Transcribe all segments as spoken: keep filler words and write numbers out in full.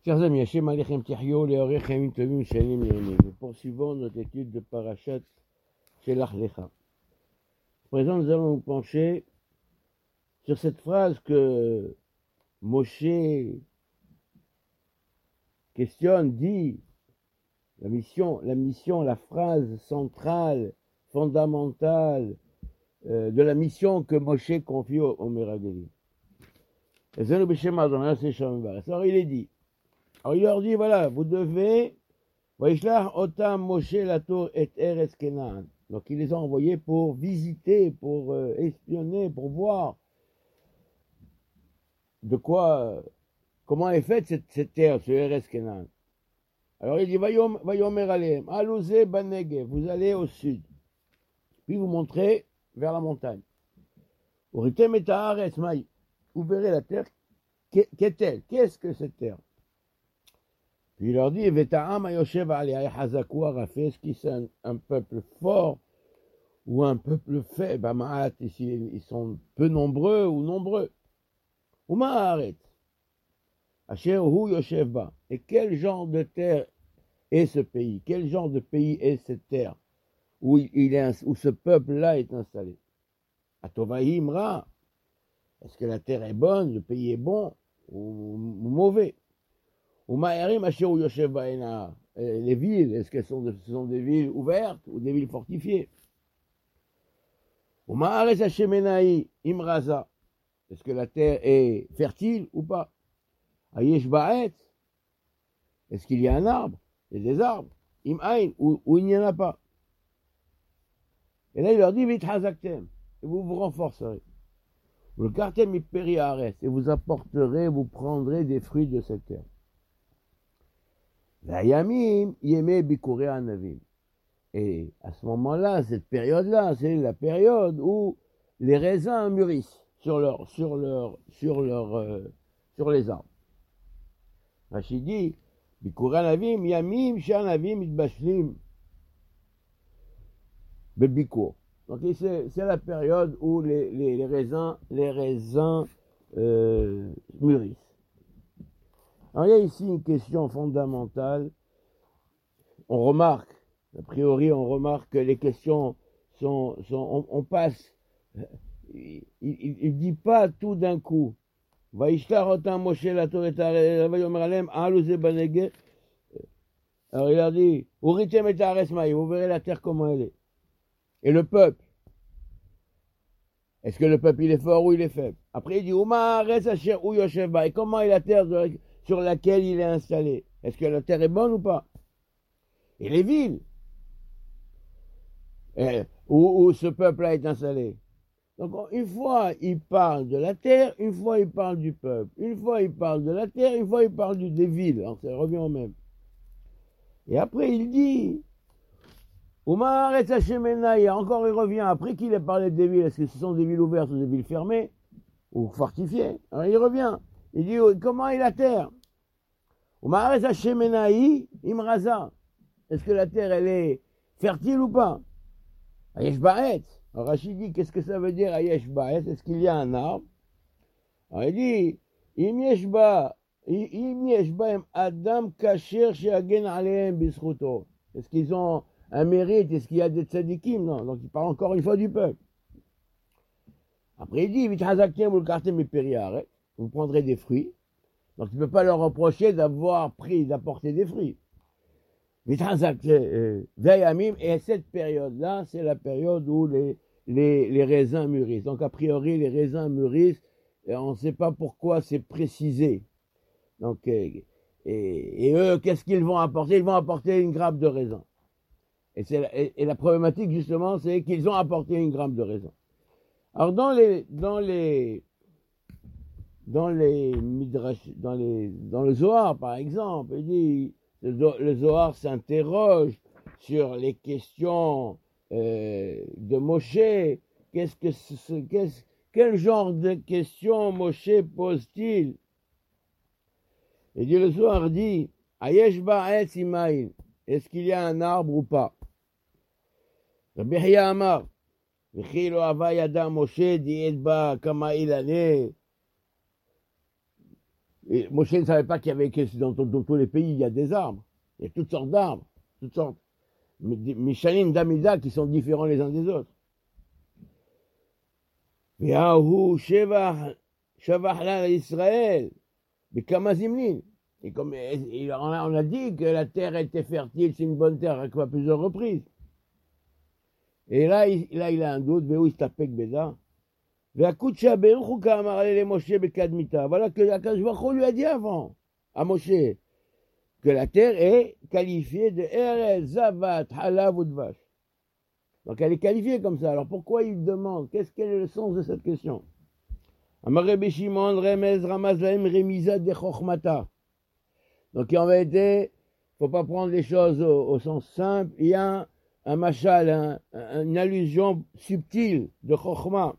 Chers amis, Hashem Alechem Tichyo, Leorechem Tovim Shalim Yerim. Nous poursuivons notre étude de Parashat Shelach Lecha. À présent, nous allons nous pencher sur cette phrase que Moshe questionne, dit, la mission, la mission, la phrase centrale, fondamentale euh, de la mission que Moshe confie au, au Meraglim. Alors il est dit, alors il leur dit, voilà, vous devez, otam Moshe Lator et Eretz Kenan. Donc il les a envoyés pour visiter, pour euh, espionner, pour voir de quoi, comment est faite cette, cette terre, ce Eretz Kenan. Alors il dit, Vayomer Aleem, Alouze Banege, vous allez au sud, puis vous montrez vers la montagne. Uritem et Haaretz Maï, vous verrez la terre, qu'est-elle? Qu'est-ce que cette terre? Puis il leur dit, Veta'am Ayoshev Alei Hazaku Arafé, est-ce qu'ils sont un peuple fort ou un peuple faible? Ma'at, ici, ils sont peu nombreux ou nombreux. Ou Ma'aret, Asher Hu Yoshev Ba. Et quel genre de terre est ce pays? Quel genre de pays est cette terre où, il est, où ce peuple-là est installé? Atovahi Imra. Est-ce que la terre est bonne, le pays est bon ou, ou mauvais? Ou Ma'arim Asher Hu Yoshev Ba. Les villes, est-ce qu'elles sont, de, ce sont des villes ouvertes ou des villes fortifiées? Ou Ma'aretz Hashemenai Imraza. Est-ce que la terre est fertile ou pas? Ayesh Ba'et. Est-ce qu'il y a un arbre? Il y a des arbres. Im'ain, ou, ou il n'y en a pas. Et là, il leur dit, vite hazaktem. Et vous vous renforcerez. Vous le kartem iperi haaretz. Et vous apporterez, vous prendrez des fruits de cette terre. Vayamim yemei bikurei anavim. Et à ce moment-là, cette période-là, c'est la période où les raisins mûrissent sur leur, sur leur, sur leur, euh, sur les arbres. Rachid dit, bikurei anavim yamim she'anavim itbashlim bebikur. Donc c'est, c'est la période où les, les, les raisins, les raisins euh, mûrissent. Alors il y a ici une question fondamentale. On remarque, a priori, on remarque que les questions sont, sont on, on passe. Il ne dit pas tout d'un coup. Alors il a dit, vous verrez la terre comment elle est. Et le peuple, est-ce que le peuple il est fort ou il est faible? Après il dit, et comment est la terre sur laquelle il est installé? Est-ce que la terre est bonne ou pas? Et les villes et, où, où ce peuple-là est installé. Donc une fois il parle de la terre, une fois il parle du peuple, une fois il parle de la terre, une fois il parle du, des villes. Alors ça revient au même. Et après il dit, encore il revient, après qu'il ait parlé des villes, est-ce que ce sont des villes ouvertes ou des villes fermées ou fortifiées? Alors il revient, il dit, comment est la terre? Est-ce que la terre elle est fertile ou pas? Ayesh Ba'et. Alors Rachid dit, qu'est-ce que ça veut dire Ayesh Ba'et? Est-ce qu'il y a un arbre? Alors il dit, Im yesh ba, im yesh baem adam kasher she'agen alehem bisruto. Est-ce qu'ils ont un mérite? Est-ce qu'il y a des tzadikim? Non. Donc il parle encore une fois du peuple. Après il dit, vite hazaktem vous le kartem iperi haaretz. Vous prendrez des fruits. Donc tu ne peux pas leur reprocher d'avoir pris, d'apporter des fruits. Et cette période-là, c'est la période où les, les, les raisins mûrissent. Donc, a priori, les raisins mûrissent, et on ne sait pas pourquoi c'est précisé. Donc, et, et eux, qu'est-ce qu'ils vont apporter? Ils vont apporter une grappe de raisin. Et, c'est la, et, et la problématique, justement, c'est qu'ils ont apporté une grappe de raisin. Alors, dans les, dans les, dans les midrash, dans les, dans le Zohar, par exemple, il dit, le Zohar s'interroge sur les questions euh, de Moshe. Qu'est-ce que ce, qu'est-ce, quel genre de questions Moshe pose-t-il? Et dit, le Zohar dit, Ayesh ba'etz imaïn. Est-ce qu'il y a un arbre ou pas? Rabbi Yehuda Amar, V'chi lo hava yada Moshe di'et ba kama ilane. Et Moshe ne savait pas qu'il y avait que dans, dans, dans tous les pays, il y a des arbres. Il y a toutes sortes d'arbres, toutes sortes. Mishalim d'Amida qui sont différents les uns des autres. Yahu Shevach Shavach Israël, mais Kamazimlin. Et comme et on, a, on a dit que la terre était fertile, c'est une bonne terre à plusieurs reprises. Et là, il, là, il a un doute. Voilà que Akash Baruch Hu lui a dit avant, à Moshe, que la terre est qualifiée de Eretz, Zavat, Halav ou Dvash. Donc elle est qualifiée comme ça. Alors pourquoi il demande? Qu'est-ce quel est le sens de cette question? Amar Rabbi Shimon Remez Ramaz Lahem Remisa de Chochmata. Donc en vérité, il ne faut pas prendre les choses au, au sens simple. Il y a un, un machal, un, un, une allusion subtile de Chochma.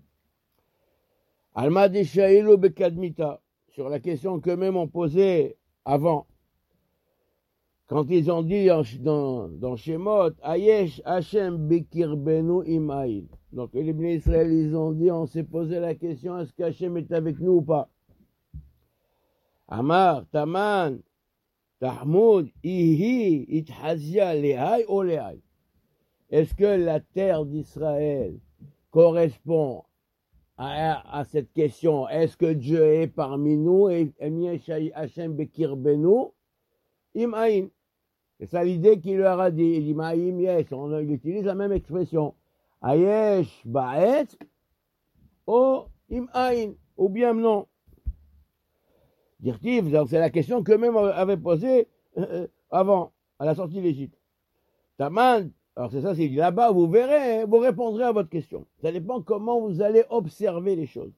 Alma de Shailo Bekadmita, sur la question qu'eux-mêmes ont posée avant. Quand ils ont dit dans, dans Shemot, Ayesh Hashem Bekirbenu Imaïl. Donc les Bnei Israël, ils ont dit, on s'est posé la question, est-ce qu'Hachem est avec nous ou pas? Amar, Taman, Tahmoud, Ihi, Itchazia, Lehai ou Lehai. Est-ce que la terre d'Israël correspond à, à cette question? Est-ce que Dieu est parmi nous? Et Hashem Bekirbenu Imaïn. C'est ça l'idée qu'il leur a dit. Il dit Maïm, yes. On, il utilise la même expression. Ayesh, Ba'et, ou Imaïn, ou bien non. Dirtiv, c'est la question qu'eux-mêmes avaient posée euh, avant, à la sortie d'Égypte. Taman, alors c'est ça, c'est dit là-bas, vous verrez, hein, vous répondrez à votre question. Ça dépend comment vous allez observer les choses.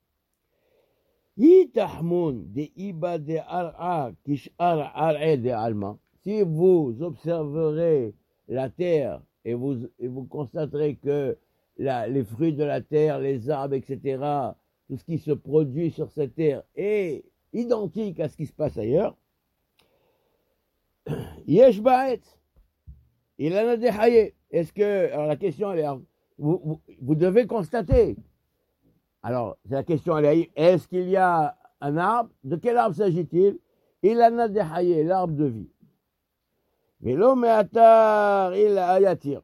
Yitahmun de Iba de Ar'a, Kish'ar Ar'a de Alma. Si vous observerez la terre et vous, et vous constaterez que la, les fruits de la terre, les arbres, et cetera, tout ce qui se produit sur cette terre est identique à ce qui se passe ailleurs, Yesh Ba'et, il en a des hayé. Est-ce que, alors la question, elle est, vous, vous, vous devez constater. Alors, la question, elle est, est-ce qu'il y a un arbre? De quel arbre s'agit-il? Il en a des hayé, l'arbre de vie. Velo me'atar il ayatir.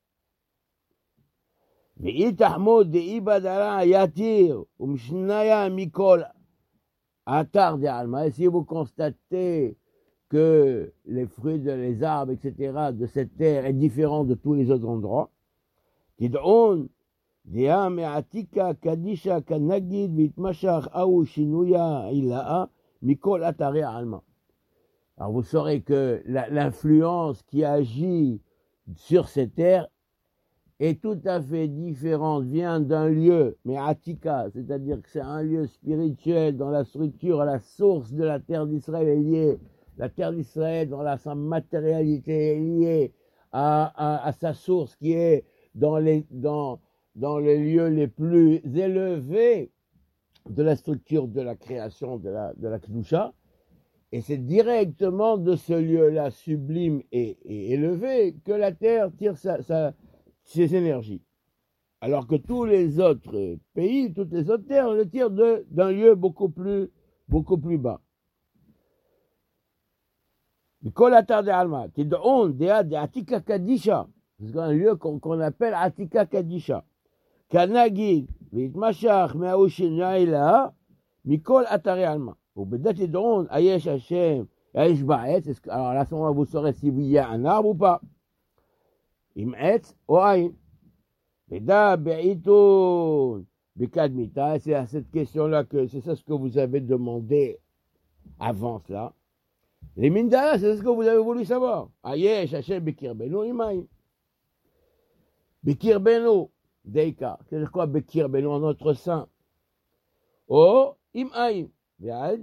Ve'itahmod de ibadara ayatir, umshnaya mikol atar de alma. Et si vous constatez que les fruits, de, les arbres, et cetera, de cette terre est différent de tous les autres endroits, tid'on dea me'atika kadisha kanagid vitmashach au shinuya ila'a mikol atare alma. Alors vous saurez que la, l'influence qui agit sur cette terre est tout à fait différente, vient d'un lieu, mais Atika, c'est-à-dire que c'est un lieu spirituel dans la structure, à la source de la terre d'Israël est liée. La terre d'Israël, dans la, sa matérialité, est liée à, à, à sa source qui est dans les, dans, dans les lieux les plus élevés de la structure de la création de la, de la Kedusha. Et c'est directement de ce lieu-là sublime et, et élevé que la terre tire sa, sa, ses énergies. Alors que tous les autres pays, toutes les autres terres le tirent de, d'un lieu beaucoup plus, beaucoup plus bas. Mikolatar de Alma, qui est de on, de Atika Kadisha, c'est un lieu qu'on, qu'on appelle Atika Kadisha. Kanagid, Vitmashach, Meaushin Yaila, Mikol Atare Alma. Alors là, à ce moment-là, vous saurez s'il y a un arbre ou pas. C'est à cette question-là que c'est ça ce que vous avez demandé avant cela. Les Mindala, c'est ce que vous avez voulu savoir. Ayesh Hashem Bekir Beno Imaï. Bekir Beno, Deika. C'est quoi Bekir Beno en notre sein? Oh, Imaï. Vous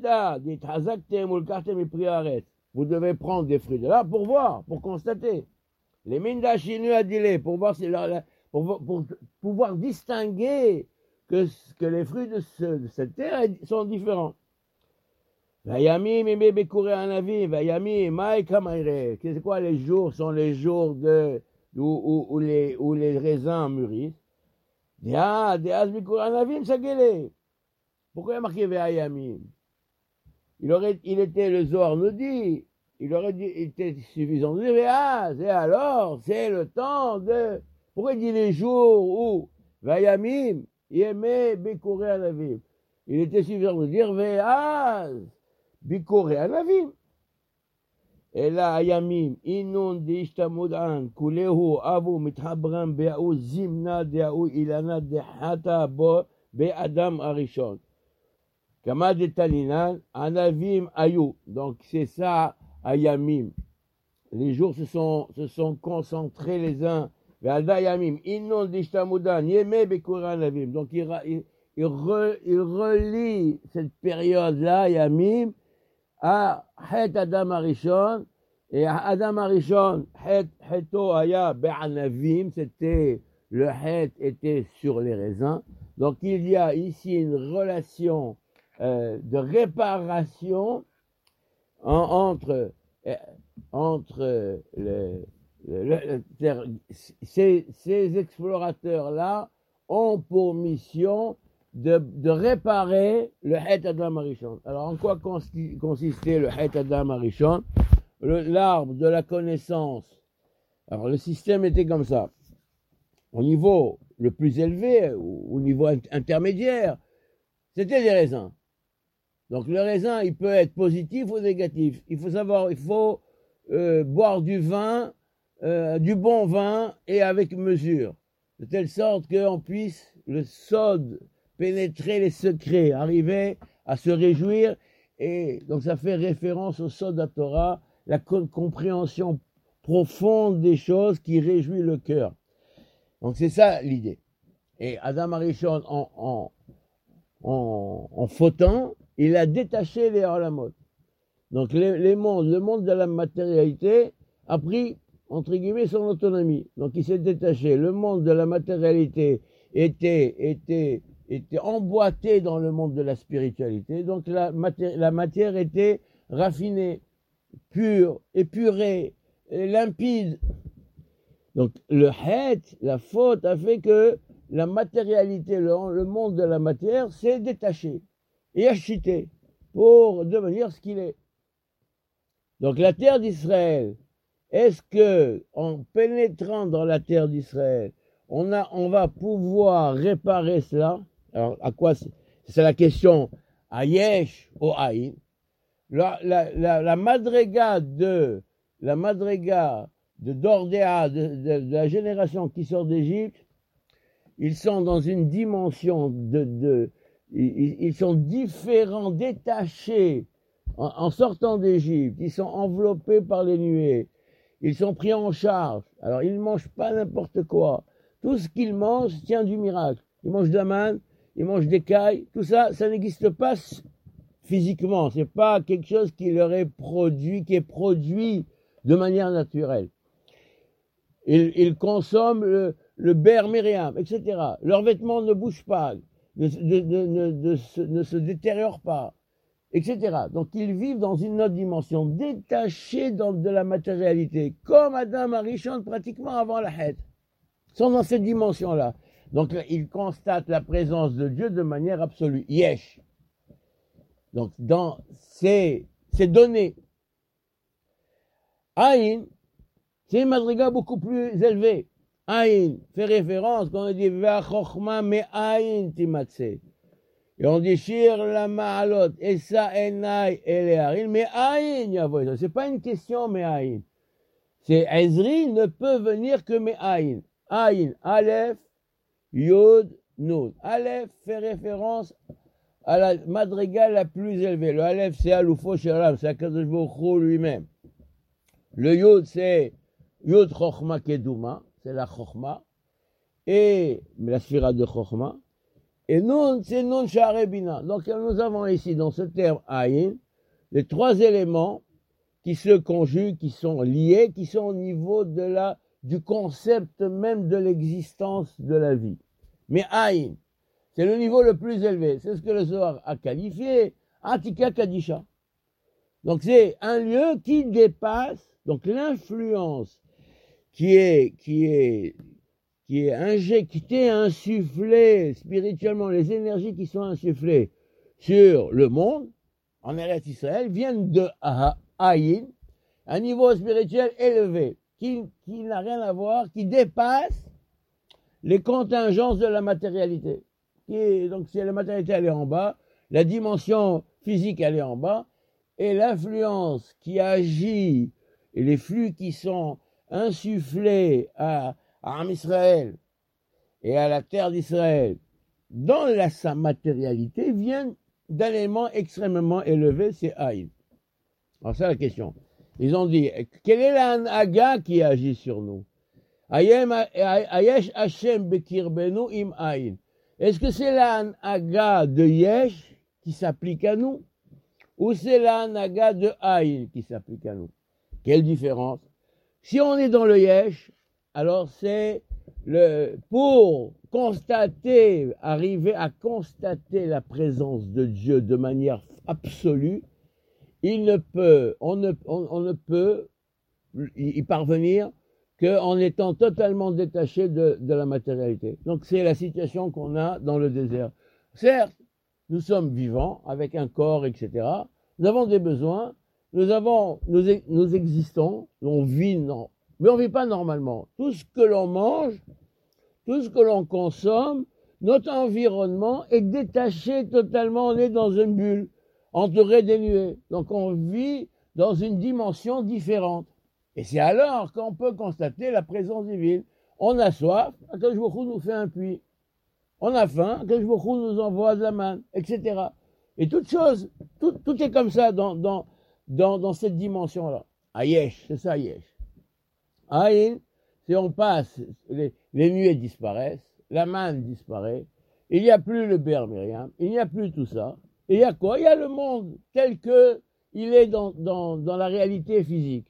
devez prendre des fruits de là pour voir, pour constater. Les minda chinu adilé, pour voir si leur, pour, pour pouvoir distinguer que, que les fruits de, ce, de cette terre sont différents. Vayami, mime bekouré un avis, vayami, maï kamaire. C'est quoi les jours? Sont les jours de, où, où, où, les, où les raisins mûrissent. Dia, dia bekouré un avis, sagele. Pourquoi il y a marqué Ve'ayamim? il aurait, il était, le Zohar nous dit, il aurait dit, il était suffisant de dire, ah, c'est alors, c'est le temps de, pourquoi il dit les jours où, Vayamim, Yemé, Bikuré Anavim. Il était suffisant de dire, Veaz, Bikuré Anavim. Et là, Ayamim, Inun Dishtamudan, Kulehu, Avu, Mithabram, Beaou, Zimna, Deaou, Ilana, Dehata, Bo, Be Adam Arishon. Kamad et Talinan, Anavim, Ayou. Donc, c'est ça, Ayamim. Les jours se sont, se sont concentrés les uns. Ve'alda Ayamim, Inun Dishtamudan, Yeme, Bekura, Anavim. Donc, il, il, il, re, il relie cette période-là, Ayamim, à Het Adam Arishon, et à Adam Arishon, Het, Heto Aya Be'anavim, c'était, le Het était sur les raisins. Donc il y a ici une relation euh, de réparation en, entre, euh, entre le, le, le, le, ces, ces explorateurs-là ont pour mission De, de réparer le Het Adam Arishon. Alors, en quoi consistait le Het Adam Arishon? L'arbre de la connaissance. Alors, le système était comme ça. Au niveau le plus élevé, au niveau intermédiaire, c'était des raisins. Donc, le raisin, il peut être positif ou négatif. Il faut savoir, il faut euh, boire du vin, euh, du bon vin et avec mesure. De telle sorte qu'on puisse, le sod, pénétrer les secrets, arriver à se réjouir, et donc ça fait référence au Sod HaTorah, la compréhension profonde des choses qui réjouit le cœur. Donc c'est ça l'idée. Et Adam Arishon, en, en, en, en fautant, il a détaché les Olamot. Donc les, les mondes, le monde de la matérialité a pris, entre guillemets, son autonomie. Donc il s'est détaché. Le monde de la matérialité était, était était emboîté dans le monde de la spiritualité. Donc la matière, la matière était raffinée, pure, épurée, et limpide. Donc le Het, la faute, a fait que la matérialité, le, le monde de la matière s'est détaché et a chuté pour devenir ce qu'il est. Donc la terre d'Israël, est-ce que en pénétrant dans la terre d'Israël, on, a, on va pouvoir réparer cela? Alors, à quoi c'est, c'est la question Ayesh ou Aïn. La, la, la, la madriga de la madriga de Dordéa, de, de, de la génération qui sort d'Égypte, ils sont dans une dimension de, de ils, ils sont différents, détachés en, en sortant d'Égypte. Ils sont enveloppés par les nuées. Ils sont pris en charge. Alors, ils ne mangent pas n'importe quoi. Tout ce qu'ils mangent tient du miracle. Ils mangent de la manne, ils mangent des cailles, tout ça, ça n'existe pas physiquement. C'est pas quelque chose qui leur est produit, qui est produit de manière naturelle. Ils, ils consomment le, le beurre Myriam, et cetera. Leurs vêtements ne bougent pas, ne, ne, ne, ne, ne, se, ne se détériorent pas, et cetera. Donc ils vivent dans une autre dimension, détachés dans, de la matérialité, comme Adam Arishon pratiquement avant la Het. Ils sont dans cette dimension-là. Donc, il constate la présence de Dieu de manière absolue. Yesh. Donc, dans ces, ces données, Aïn, c'est une madriga beaucoup plus élevée. Aïn fait référence quand on dit Ve'achokma me'aïn timatse. Et on dit Shir la ma'alot, Esa enai eleharin, me'aïn yavoy. C'est pas une question me'aïn. C'est Ezri ne peut venir que me'aïn. Aïn, Aleph, Yod, Nun. Aleph fait référence à la madriga la plus élevée. Le Aleph, c'est Aloufo Sheram, c'est Akadosh Baruch Hu lui-même. Le Yod, c'est Yod Chochma Keduma, c'est la Chochma, et la Sphira de Chochma. Et Nun, c'est Nun Sha'arei Bina. Donc nous avons ici, dans ce terme Aïn, les trois éléments qui se conjuguent, qui sont liés, qui sont au niveau de la, du concept même de l'existence de la vie. Mais Aïn, c'est le niveau le plus élevé. C'est ce que le Zohar a qualifié Atika Kadisha. Donc c'est un lieu qui dépasse, donc l'influence qui est, qui est, qui est injectée, insufflée spirituellement, les énergies qui sont insufflées sur le monde en Eretz Israël viennent de Aïn, un niveau spirituel élevé, qui, qui n'a rien à voir, qui dépasse les contingences de la matérialité. Qui, donc si la matérialité elle est en bas, la dimension physique elle est en bas, et l'influence qui agit, et les flux qui sont insufflés à, à Am Israël et à la terre d'Israël, dans la, sa matérialité, viennent d'un élément extrêmement élevé, c'est Aïn. Alors c'est la question. Ils ont dit, quel est l'anaga qui agit sur nous? Ayesh Hashem bekirbenu im Aïn. Est-ce que c'est l'anaga de Yesh qui s'applique à nous, ou c'est l'anaga de Aïn qui s'applique à nous? Quelle différence? Si on est dans le Yesh, alors c'est le, pour constater, arriver à constater la présence de Dieu de manière absolue, il ne peut, on ne, on, on ne peut y parvenir qu'en étant totalement détaché de, de la matérialité. Donc c'est la situation qu'on a dans le désert. Certes, nous sommes vivants, avec un corps, et cetera. Nous avons des besoins, nous avons, nous, nous existons, on vit, non, mais on ne vit pas normalement. Tout ce que l'on mange, tout ce que l'on consomme, notre environnement est détaché totalement, on est dans une bulle, entouré des nuées. Donc on vit dans une dimension différente. Et c'est alors qu'on peut constater la présence divine. On a soif, Akadosh Baruch Hu nous fait un puits. On a faim, Akadosh Baruch Hu nous envoie de la manne, et cetera. Et toute chose, tout, tout est comme ça dans, dans, dans, dans cette dimension-là. Ayesh, c'est ça Ayesh. Aïn, c'est on passe, les, les nuées disparaissent, la manne disparaît, il n'y a plus le Ber Miriam, il n'y a plus tout ça. Et il y a quoi? Il y a le monde tel que il est dans, dans, dans la réalité physique.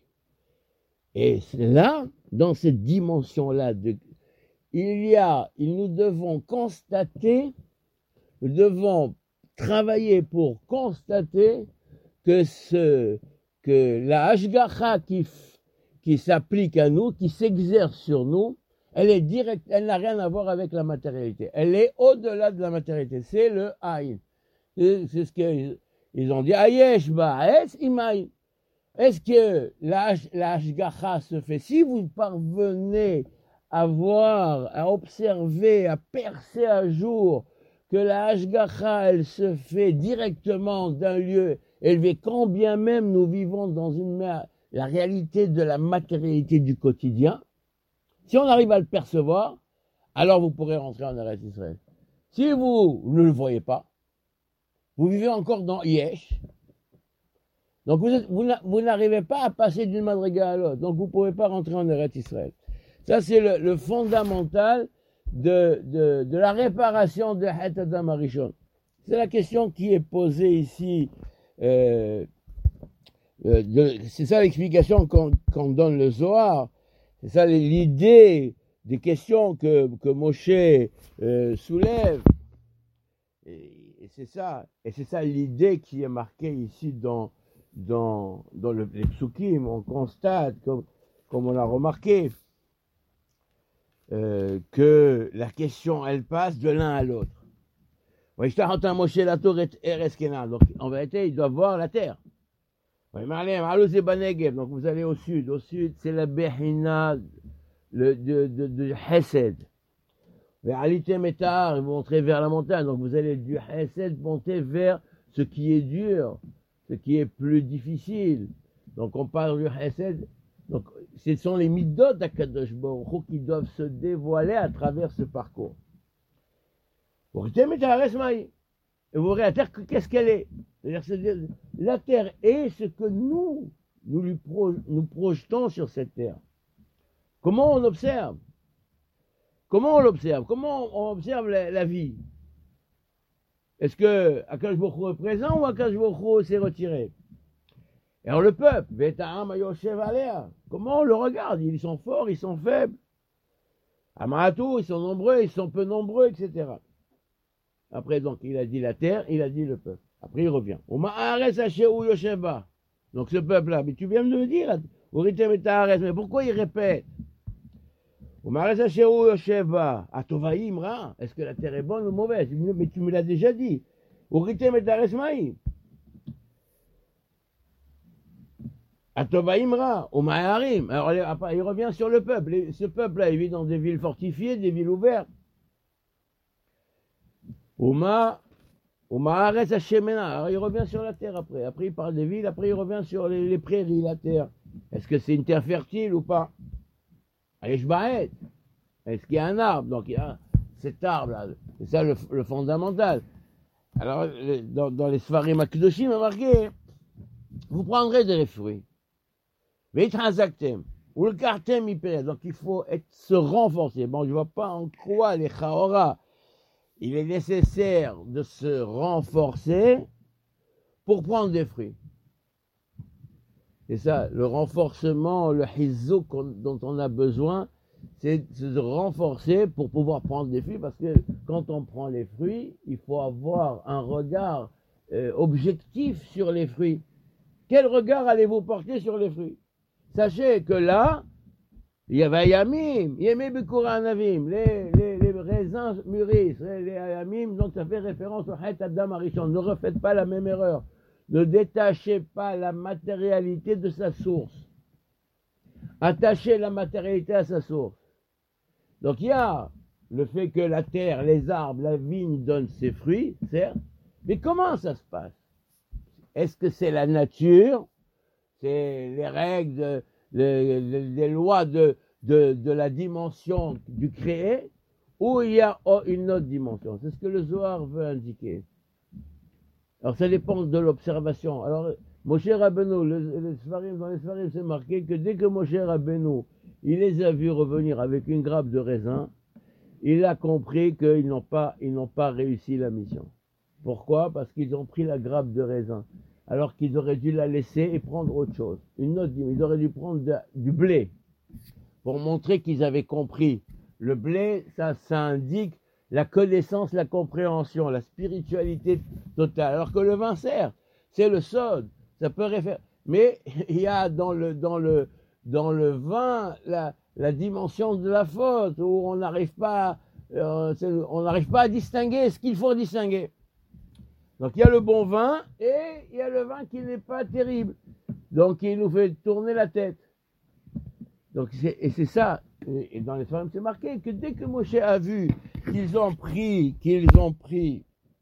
Et c'est là, dans cette dimension-là, de, il y a, il, nous devons constater, nous devons travailler pour constater que, ce, que la Hashgacha qui, qui s'applique à nous, qui s'exerce sur nous, elle est directe, elle n'a rien à voir avec la matérialité. Elle est au-delà de la matérialité. C'est le Aïn. C'est, c'est ce qu'ils ils ont dit. Ayesh ba'es imaïn. Est-ce que la, la Hashgacha se fait? Si vous parvenez à voir, à observer, à percer à jour que la Hashgacha, elle se fait directement d'un lieu élevé, quand bien même nous vivons dans une, la réalité de la matérialité du quotidien, si on arrive à le percevoir, alors vous pourrez rentrer en Eretz Israël. Si vous ne le voyez pas, vous vivez encore dans Yesh, donc vous, êtes, vous, vous n'arrivez pas à passer d'une madriga à l'autre, donc vous ne pouvez pas rentrer en Eretz Israël. Ça, c'est le, le fondamental de, de, de la réparation de Het Adam Arishon. C'est la question qui est posée ici. Euh, euh, de, c'est ça l'explication qu'on, qu'on donne le Zohar. C'est ça l'idée des questions que, que Moshe euh, soulève. Et, et c'est ça, et c'est ça l'idée qui est marquée ici dans, dans, dans le, les psukim. On constate, comme, comme on l'a remarqué, euh, que la question, elle passe de l'un à l'autre. Donc, en vérité, ils doivent voir la terre. Donc, vous allez au sud. Au sud, c'est la Behina de, de, de, de Hesed. Vous montrez vers la montagne. Donc, vous allez du Hesed monter vers ce qui est dur, ce qui est plus difficile. Donc, on parle du Hesed. Donc, ce sont les midot d'Akadosh Baruch Hu qui doivent se dévoiler à travers ce parcours. Et vous verrez la terre, qu'est-ce qu'elle est? C'est-à-dire, la terre est ce que nous, nous, lui pro, nous projetons sur cette terre. Comment on observe? Comment on l'observe? Comment on observe la, la vie? Est-ce que Akadosh Baruch Hu est présent ou Akadosh Baruch Hu s'est retiré? Alors le peuple, comment on le regarde? Ils sont forts, ils sont faibles. Amaratou, ils sont nombreux, ils sont peu nombreux, et cetera. Après, donc, il a dit la terre, il a dit le peuple. Après, il revient. Donc, ce peuple-là, mais tu viens de le dire, mais pourquoi il répète? Est-ce que la terre est bonne ou mauvaise? Mais tu me l'as déjà dit. Atova Imra, au Maharim. Alors, il revient sur le peuple. Et ce peuple-là, il vit dans des villes fortifiées, des villes ouvertes. Oma, au Maharetz Hashemena. Alors, il revient sur la terre après. Après, il parle des villes. Après, il revient sur les, les prairies, la terre. Est-ce que c'est une terre fertile ou pas? Aïshbaet. Est-ce qu'il y a un arbre? Donc, il y a cet arbre-là. C'est ça le, le fondamental. Alors, dans, dans les Sfarim Akdoshim, il a marqué, vous prendrez des fruits. Mais transactem, ou le cartem hyper. Donc, il faut être, se renforcer. Bon, je ne vois pas en quoi les chaora, il est nécessaire de se renforcer pour prendre des fruits. C'est ça, le renforcement, le hizouk dont on a besoin, c'est de se renforcer pour pouvoir prendre des fruits, parce que quand on prend les fruits, il faut avoir un regard euh, objectif sur les fruits. Quel regard allez-vous porter sur les fruits? Sachez que là, il y avait Yamim, Yemé Bekuranavim, les, les, les raisins mûrissent, les Yamim, donc ça fait référence au Het Adam Arishon. Ne refaites pas la même erreur. Ne détachez pas la matérialité de sa source. Attachez la matérialité à sa source. Donc il y a le fait que la terre, les arbres, la vigne donnent ses fruits, certes, mais comment ça se passe? Est-ce que c'est la nature? C'est les règles, de, les, les, les lois de, de, de la dimension du créé, ou il y a une autre dimension? C'est ce que le Zohar veut indiquer. Alors ça dépend de l'observation. Alors Moshe Rabbeinu, le, le Sfarim, dans les Sfarim, c'est marqué que dès que Moshe Rabbeinu, il les a vus revenir avec une grappe de raisin, il a compris qu'ils n'ont pas, ils n'ont pas réussi la mission. Pourquoi? Parce qu'ils ont pris la grappe de raisin, alors qu'ils auraient dû la laisser et prendre autre chose. Une autre, ils auraient dû prendre de, du blé, pour montrer qu'ils avaient compris. Le blé, ça, ça indique la connaissance, la compréhension, la spiritualité totale. Alors que le vin, certes, c'est le sod, ça peut référer. Mais il y a dans le, dans le, dans le vin la, la dimension de la faute, où on n'arrive pas, euh, on n'arrive pas à distinguer ce qu'il faut distinguer. Donc il y a le bon vin et il y a le vin qui n'est pas terrible. Donc il nous fait tourner la tête. Donc c'est, et c'est ça. Et dans les femmes, c'est marqué que dès que Moshe a vu qu'ils ont pris, qu'ils ont pris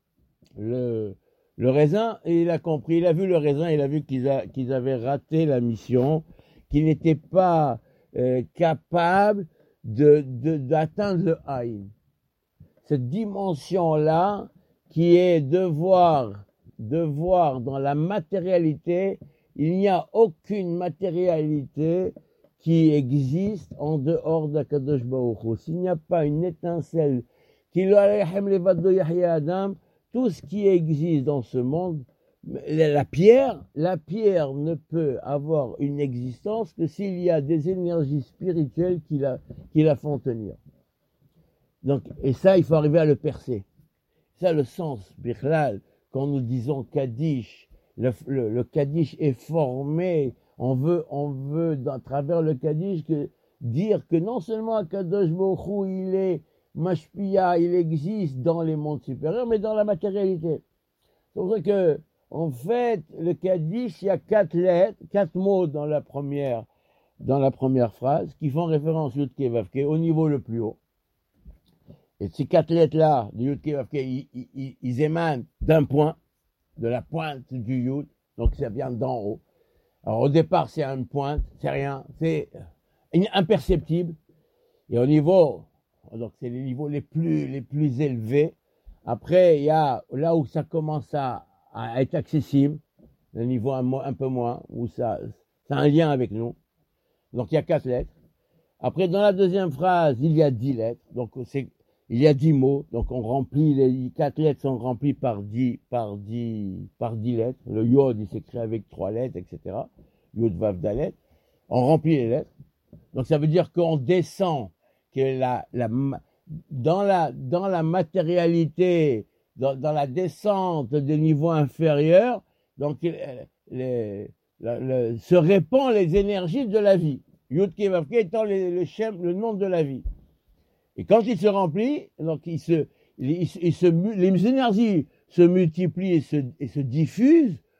le, le raisin, et il a compris, il a vu le raisin, il a vu qu'ils, a, qu'ils avaient raté la mission, qu'ils n'étaient pas euh, capables de, de, d'atteindre le haïn. Cette dimension-là, qui est de voir, de voir dans la matérialité, il n'y a aucune matérialité qui existe en dehors d'Akadosh Baruch Hu. S'il n'y a pas une étincelle, qui Adam, tout ce qui existe dans ce monde, la pierre, la pierre ne peut avoir une existence que s'il y a des énergies spirituelles qui la, qui la font tenir. Donc, et ça, il faut arriver à le percer. Ça, le sens, Bichlal, quand nous disons Kaddish, le, le, le Kaddish est formé. On veut, on veut, à travers le Kaddish, que, dire que non seulement Akadosh Baruch Hu, il est Mashpia, il existe dans les mondes supérieurs, mais dans la matérialité. C'est pour ça que, en fait, le Kaddish, il y a quatre lettres, quatre mots dans la première, dans la première phrase, qui font référence Yud-Kei Vav-Kei au niveau le plus haut. Et ces quatre lettres-là, de Yud-Kei Vav-Kei, ils, ils, ils émanent d'un point, de la pointe du Yud, donc ça vient d'en haut. Alors au départ, c'est une pointe, c'est rien, c'est imperceptible. Et au niveau, donc c'est les niveaux les plus, les plus élevés. Après, il y a là où ça commence à, à être accessible, le niveau un, un peu moins, où ça, ça a un lien avec nous. Donc il y a quatre lettres. Après, dans la deuxième phrase, il y a dix lettres. Donc c'est, il y a dix mots. Donc on remplit, les quatre lettres sont remplies par dix, par dix, par dix lettres. Le Yod, il s'écrit avec trois lettres, et cetera. Yod, Vav, Dalet. On remplit les lettres. Donc ça veut dire qu'on descend, que la, la, dans la, dans la matérialité, dans, dans la descente des niveaux inférieurs, donc les, les, le, le, se répandent les énergies de la vie. Yud-Kei Vav-Kei étant les, le, shem, le nom de la vie. Et quand il se remplit, donc il se, il, il se, les énergies se multiplient et se, et se diffusent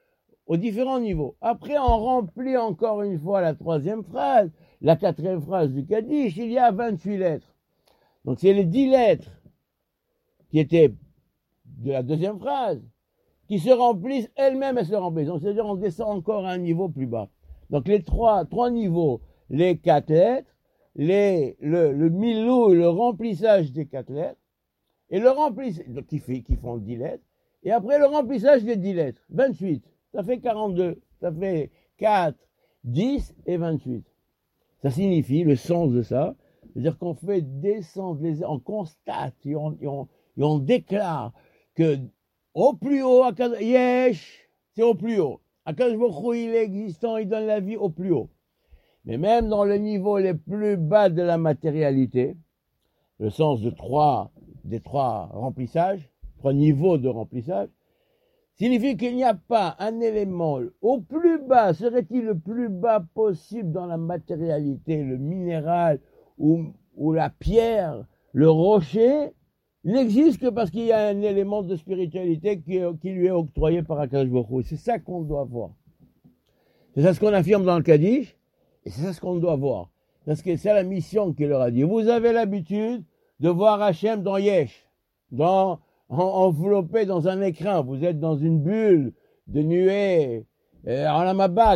aux différents niveaux. Après, on remplit encore une fois la troisième phrase, la quatrième phrase du Kaddish, il y a vingt-huit lettres. Donc c'est les dix lettres qui étaient de la deuxième phrase, qui se remplissent, elles-mêmes, elles se remplissent. Donc c'est-à-dire on descend encore à un niveau plus bas. Donc les trois, trois niveaux, les quatre lettres, les, le, le milou, le remplissage des quatre lettres, et le remplissage, qui, fait, qui font dix lettres, et après le remplissage des dix lettres, vingt-huit, ça fait quarante-deux, ça fait quatre, dix et vingt-huit. Ça signifie, le sens de ça, c'est-à-dire qu'on fait descendre, les, on constate et on, et on, et on déclare que au plus haut, Yesh, c'est au plus haut. Akadosh Baruch Hu, il est existant, il donne la vie au plus haut. Mais même dans le niveau les plus bas de la matérialité, le sens de trois, des trois remplissages, trois niveaux de remplissage, signifie qu'il n'y a pas un élément au plus bas, serait-il le plus bas possible dans la matérialité, le minéral ou, ou la pierre, le rocher, n'existe que parce qu'il y a un élément de spiritualité qui, qui lui est octroyé par Akadosh Baruch Hu. C'est ça qu'on doit voir. C'est ça ce qu'on affirme dans le Kaddish, et c'est ça ce qu'on doit voir. Parce que c'est la mission qu'il leur a dit. Vous avez l'habitude de voir Hachem dans Yesh, dans, en, enveloppé dans un écrin. Vous êtes dans une bulle de nuées, Alamaba,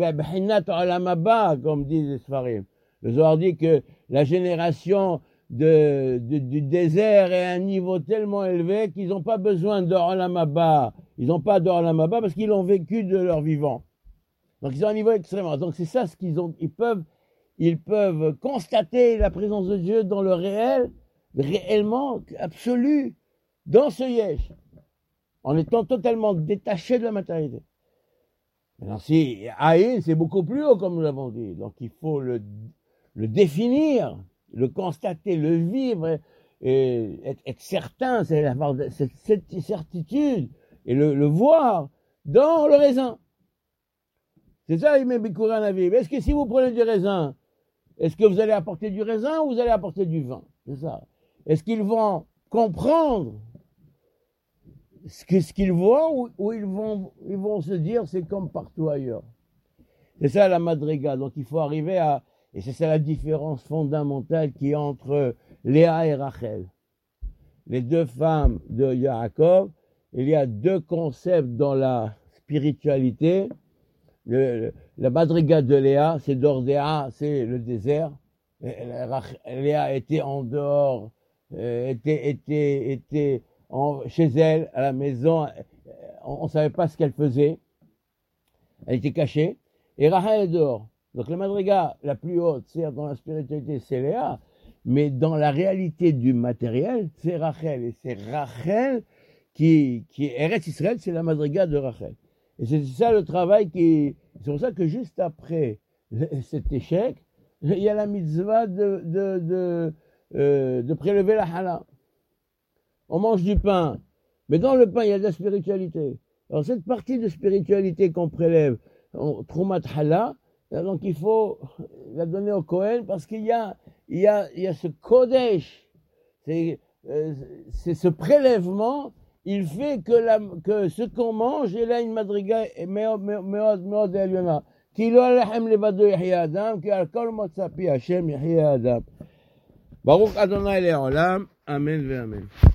comme disent les Sfarim. Le Zohar dit que la génération De, de, du désert est à un niveau tellement élevé qu'ils n'ont pas besoin d'Olamaba. Ils n'ont pas d'Olamaba parce qu'ils l'ont vécu de leur vivant. Donc ils ont un niveau extrêmement. Donc c'est ça ce qu'ils ont. Ils peuvent, ils peuvent constater la présence de Dieu dans le réel, réellement absolu, dans ce Yesh, en étant totalement détaché de la matérialité. Maintenant, si Aïn, c'est beaucoup plus haut, comme nous l'avons dit. Donc il faut le, le définir, le constater, le vivre, et être, être certain, c'est avoir cette, cette certitude, et le, le voir dans le raisin. C'est ça, il met Bikuran à vivre. Est-ce que si vous prenez du raisin, est-ce que vous allez apporter du raisin ou vous allez apporter du vin? C'est ça. Est-ce qu'ils vont comprendre ce que, ce qu'ils voient ou, ou ils vont, ils vont se dire c'est comme partout ailleurs? C'est ça la madriga. Donc il faut arriver à, et c'est ça la différence fondamentale qui est entre Léa et Rachel. Les deux femmes de Yaakov, il y a deux concepts dans la spiritualité. Le, le, la madriga de Léa, c'est Dordéa, c'est le désert. Léa était en dehors, euh, était, était, était en, chez elle, à la maison. On ne savait pas ce qu'elle faisait. Elle était cachée. Et Rachel est dehors. Donc la madriga la plus haute, c'est dans la spiritualité, c'est Léa, mais dans la réalité du matériel, c'est Rachel. Et c'est Rachel qui, qui est Eretz Israël, c'est la madriga de Rachel. Et c'est ça le travail qui... C'est pour ça que juste après cet échec, il y a la mitzvah de, de, de, euh, de prélever la challah. On mange du pain, mais dans le pain, il y a de la spiritualité. Alors cette partie de spiritualité qu'on prélève, Troumat Challah, donc il faut la donner au Kohen parce qu'il y a, il y a, il y a ce Kodesh, c'est, euh, c'est ce prélèvement, il fait que, la, que ce qu'on mange, il a une madriga meod meod meod eliyona. Ki lo alahem levado yahya adam, ki al kol motza pi Hashem yahya adam. Baruch Adonai le'olam, amen ve'amen.